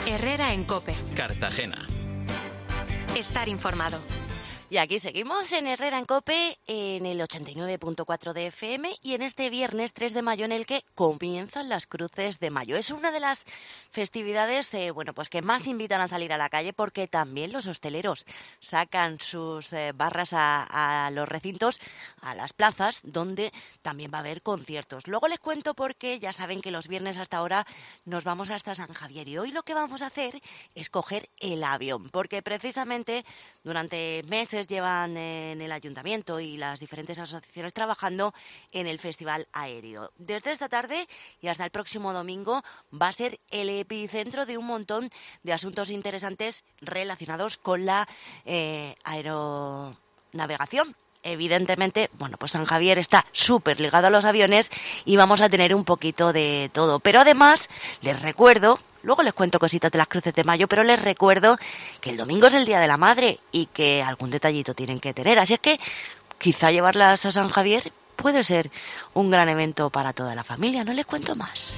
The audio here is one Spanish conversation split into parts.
Herrera en COPE. Cartagena. Estar informado. Y aquí seguimos en Herrera en COPE, en el 89.4 de FM y en este viernes 3 de mayo en el que comienzan las cruces de mayo. Es una de las festividades pues que más invitan a salir a la calle porque también los hosteleros sacan sus barras a los recintos, a las plazas, donde también va a haber conciertos. Luego les cuento porque ya saben que los viernes hasta ahora nos vamos hasta San Javier y hoy lo que vamos a hacer es coger el avión, porque precisamente durante meses llevan en el ayuntamiento y las diferentes asociaciones trabajando en el Festival Aéreo. Desde esta tarde y hasta el próximo domingo va a ser el epicentro de un montón de asuntos interesantes relacionados con la aeronavegación. Evidentemente, pues San Javier está súper ligado a los aviones y vamos a tener un poquito de todo. Pero además, les recuerdo, luego les cuento cositas de las cruces de mayo, pero les recuerdo que el domingo es el Día de la Madre y que algún detallito tienen que tener. Así es que quizá llevarlas a San Javier puede ser un gran evento para toda la familia. No les cuento más.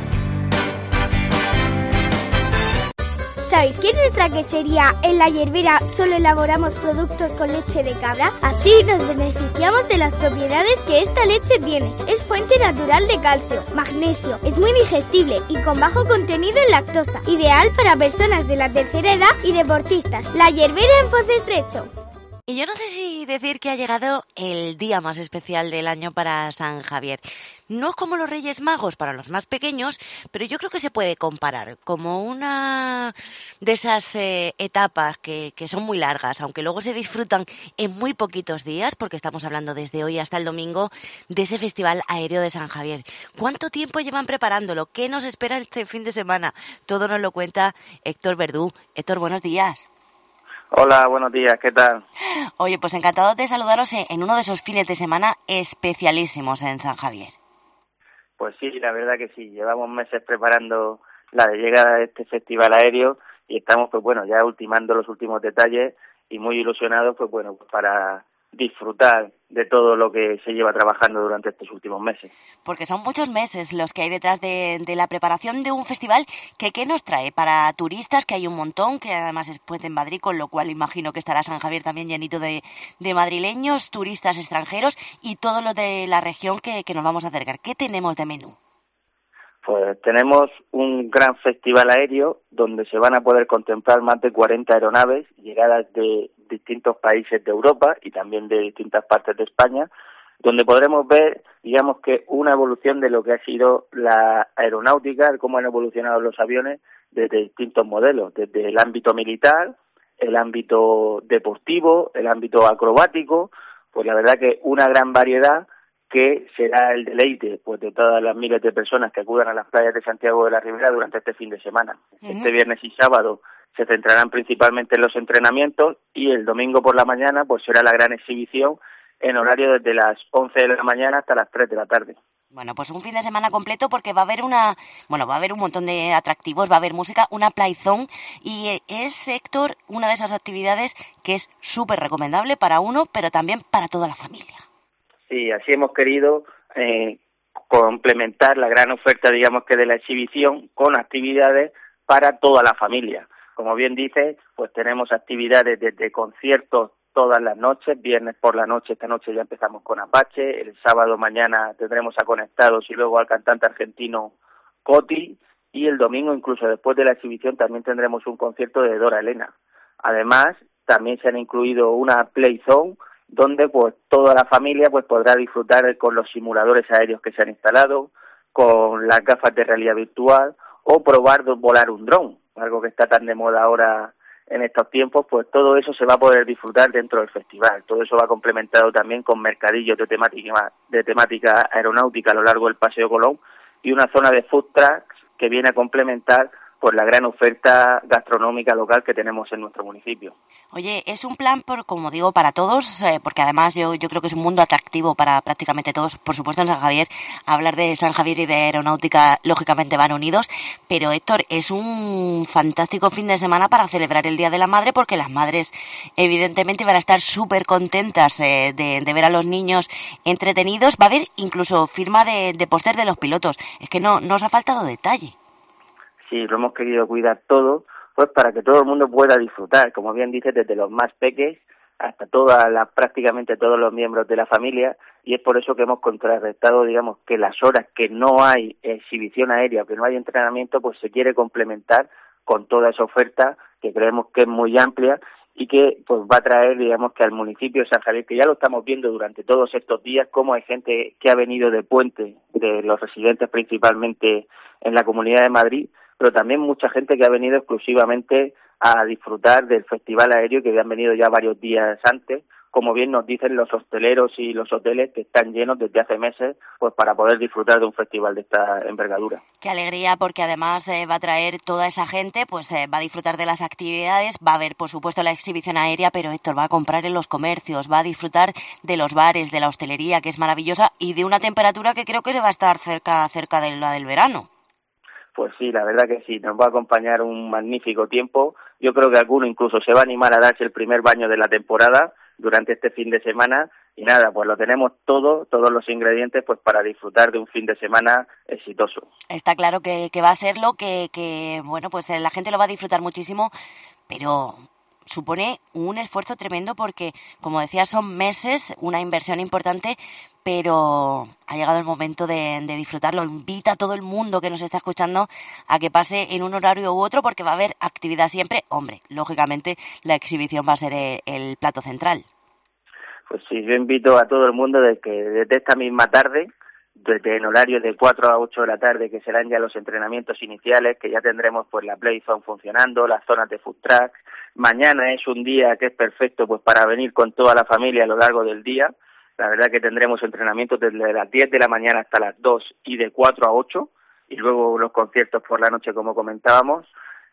¿Sabéis que en nuestra quesería, en La Hierbera, solo elaboramos productos con leche de cabra? Así nos beneficiamos de las propiedades que esta leche tiene. Es fuente natural de calcio, magnesio, es muy digestible y con bajo contenido en lactosa. Ideal para personas de la tercera edad y deportistas. La Hierbera en Pozo Estrecho. Y yo no sé si decir que ha llegado el día más especial del año para San Javier. No es como los Reyes Magos para los más pequeños, pero yo creo que se puede comparar como una de esas etapas que son muy largas, aunque luego se disfrutan en muy poquitos días, porque estamos hablando desde hoy hasta el domingo de ese Festival Aéreo de San Javier. ¿Cuánto tiempo llevan preparándolo? ¿Qué nos espera este fin de semana? Todo nos lo cuenta Héctor Verdú. Héctor, buenos días. Hola, buenos días, ¿qué tal? Oye, pues encantado de saludaros en uno de esos fines de semana especialísimos en San Javier. Pues sí, la verdad que sí, llevamos meses preparando la llegada de este festival aéreo y estamos, ya ultimando los últimos detalles y muy ilusionados, para disfrutar de todo lo que se lleva trabajando durante estos últimos meses. Porque son muchos meses los que hay detrás de la preparación de un festival ¿qué nos trae? Para turistas, que hay un montón, que además es Puente en Madrid, con lo cual imagino que estará San Javier también llenito de madrileños, turistas extranjeros y todos los de la región que nos vamos a acercar. ¿Qué tenemos de menú? Pues tenemos un gran festival aéreo donde se van a poder contemplar más de 40 aeronaves llegadas de distintos países de Europa y también de distintas partes de España, donde podremos ver, digamos que una evolución de lo que ha sido la aeronáutica, cómo han evolucionado los aviones desde distintos modelos, desde el ámbito militar, el ámbito deportivo, el ámbito acrobático, pues la verdad que una gran variedad que será el deleite de todas las miles de personas que acudan a las playas de Santiago de la Ribera durante este fin de semana. Este viernes y sábado se centrarán principalmente en los entrenamientos y el domingo por la mañana será la gran exhibición en horario desde las 11 de la mañana hasta las 3 de la tarde. Bueno, pues un fin de semana completo porque va a haber va a haber un montón de atractivos, va a haber música, una playzone y es, Héctor, una de esas actividades que es súper recomendable para uno, pero también para toda la familia. Sí, así hemos querido complementar la gran oferta, digamos que de la exhibición con actividades para toda la familia. Como bien dices, tenemos actividades desde conciertos todas las noches, viernes por la noche, esta noche ya empezamos con Apache, el sábado mañana tendremos a Conectados y luego al cantante argentino Coti, y el domingo, incluso después de la exhibición, también tendremos un concierto de Dora Elena. Además, también se han incluido una playzone donde toda la familia podrá disfrutar con los simuladores aéreos que se han instalado, con las gafas de realidad virtual o probar volar un dron, algo que está tan de moda ahora en estos tiempos. Todo eso se va a poder disfrutar dentro del festival. Todo eso va complementado también con mercadillos de temática aeronáutica a lo largo del Paseo Colón y una zona de food trucks que viene a complementar la gran oferta gastronómica local que tenemos en nuestro municipio. Oye, es un plan, como digo, para todos, porque además yo creo que es un mundo atractivo para prácticamente todos. Por supuesto, en San Javier, hablar de San Javier y de aeronáutica, lógicamente van unidos, pero Héctor, es un fantástico fin de semana para celebrar el Día de la Madre, porque las madres, evidentemente, van a estar súper contentas de ver a los niños entretenidos. Va a haber incluso firma de póster de los pilotos. Es que no os ha faltado detalle. Sí, lo hemos querido cuidar todo, pues para que todo el mundo pueda disfrutar, como bien dices, desde los más pequeños hasta prácticamente todos los miembros de la familia, y es por eso que hemos contrarrestado, digamos, que las horas que no hay exhibición aérea, que no hay entrenamiento, pues se quiere complementar con toda esa oferta que creemos que es muy amplia y que pues va a traer, digamos, que al municipio de San Javier, que ya lo estamos viendo durante todos estos días, cómo hay gente que ha venido de puente, de los residentes principalmente en la Comunidad de Madrid, pero también mucha gente que ha venido exclusivamente a disfrutar del Festival Aéreo, que habían venido ya varios días antes, como bien nos dicen los hosteleros y los hoteles, que están llenos desde hace meses, pues para poder disfrutar de un festival de esta envergadura. Qué alegría, porque además va a traer toda esa gente, pues va a disfrutar de las actividades, va a haber, por supuesto, la exhibición aérea, pero Héctor va a comprar en los comercios, va a disfrutar de los bares, de la hostelería, que es maravillosa, y de una temperatura que creo que se va a estar cerca de la del verano. Pues sí, la verdad que sí, nos va a acompañar un magnífico tiempo. Yo creo que alguno incluso se va a animar a darse el primer baño de la temporada durante este fin de semana. Y nada, pues lo tenemos todos los ingredientes pues para disfrutar de un fin de semana exitoso. Está claro que va a serlo, que bueno, pues la gente lo va a disfrutar muchísimo, pero supone un esfuerzo tremendo porque, como decía, son meses, una inversión importante, pero ha llegado el momento de disfrutarlo. Invita a todo el mundo que nos está escuchando a que pase en un horario u otro, porque va a haber actividad siempre. Hombre, lógicamente la exhibición va a ser el plato central. Pues sí, yo invito a todo el mundo de que desde esta misma tarde, desde el horario de 4 a 8 de la tarde, que serán ya los entrenamientos iniciales, que ya tendremos pues la Play Zone funcionando, las zonas de food truck. Mañana es un día que es perfecto pues para venir con toda la familia a lo largo del día. La verdad que tendremos entrenamientos desde las 10 de la mañana hasta las 2 y de 4 a 8, y luego los conciertos por la noche, como comentábamos,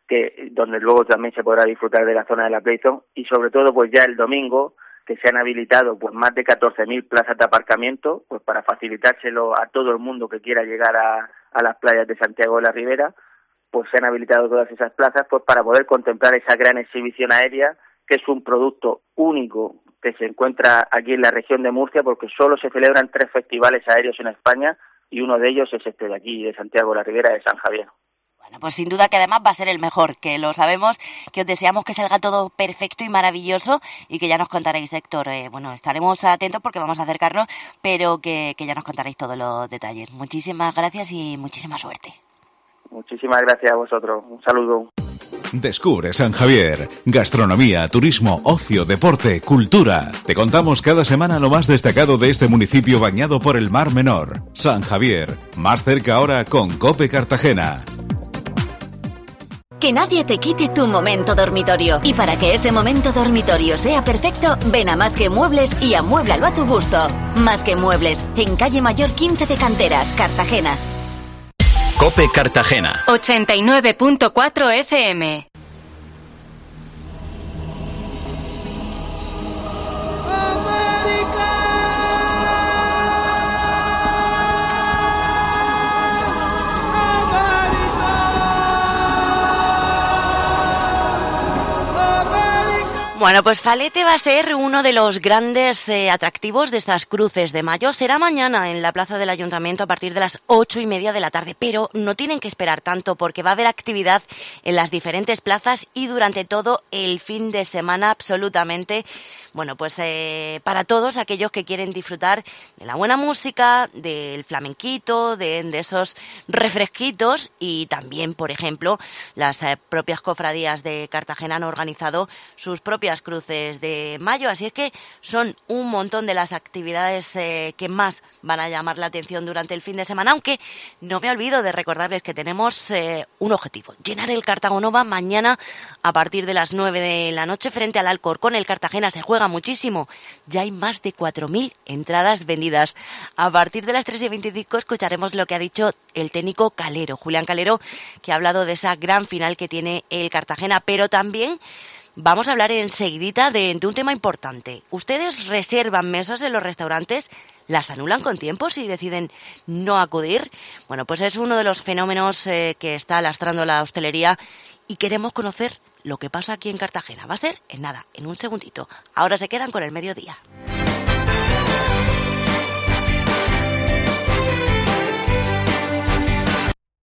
donde luego también se podrá disfrutar de la zona de la Play Zone, y sobre todo pues ya el domingo, que se han habilitado pues más de 14.000 plazas de aparcamiento, pues para facilitárselo a todo el mundo que quiera llegar a las playas de Santiago de la Ribera, pues se han habilitado todas esas plazas pues para poder contemplar esa gran exhibición aérea, que es un producto único que se encuentra aquí en la región de Murcia, porque solo se celebran 3 festivales aéreos en España, y uno de ellos es este de aquí, de Santiago de la Ribera, de San Javier. Bueno, pues sin duda que además va a ser el mejor, que lo sabemos, que os deseamos que salga todo perfecto y maravilloso, y que ya nos contaréis, Héctor. Bueno, estaremos atentos porque vamos a acercarnos, pero que ya nos contaréis todos los detalles. Muchísimas gracias y muchísima suerte. Muchísimas gracias a vosotros. Un saludo. Descubre San Javier. Gastronomía, turismo, ocio, deporte, cultura. Te contamos cada semana lo más destacado de este municipio bañado por el Mar Menor. San Javier, más cerca ahora con COPE Cartagena. Que nadie te quite tu momento dormitorio. Y para que ese momento dormitorio sea perfecto, ven a Más que Muebles y amuéblalo a tu gusto. Más que Muebles, en calle Mayor 15 de Canteras, Cartagena. COPE Cartagena 89.4 FM. Bueno, pues Falete va a ser uno de los grandes atractivos de estas cruces de mayo. Será mañana en la plaza del Ayuntamiento a partir de las 8:30 de la tarde, pero no tienen que esperar tanto porque va a haber actividad en las diferentes plazas y durante todo el fin de semana absolutamente. Bueno, pues para todos aquellos que quieren disfrutar de la buena música, del flamenquito, de esos refresquitos, y también, por ejemplo, las propias cofradías de Cartagena han organizado sus propias cruces de mayo, así es que son un montón de las actividades que más van a llamar la atención durante el fin de semana, aunque no me olvido de recordarles que tenemos un objetivo: llenar el Cartagonova mañana a partir de las 9 de la noche frente al Alcorcón. El Cartagena se juega muchísimo, ya hay más de 4.000 entradas vendidas. A partir de las 3:25 escucharemos lo que ha dicho el técnico Calero, Julián Calero, que ha hablado de esa gran final que tiene el Cartagena, pero también vamos a hablar enseguidita de un tema importante. ¿Ustedes reservan mesas en los restaurantes? ¿Las anulan con tiempo si deciden no acudir? Bueno, pues es uno de los fenómenos que está lastrando la hostelería y queremos conocer lo que pasa aquí en Cartagena. Va a ser en nada, en un segundito. Ahora se quedan con el mediodía.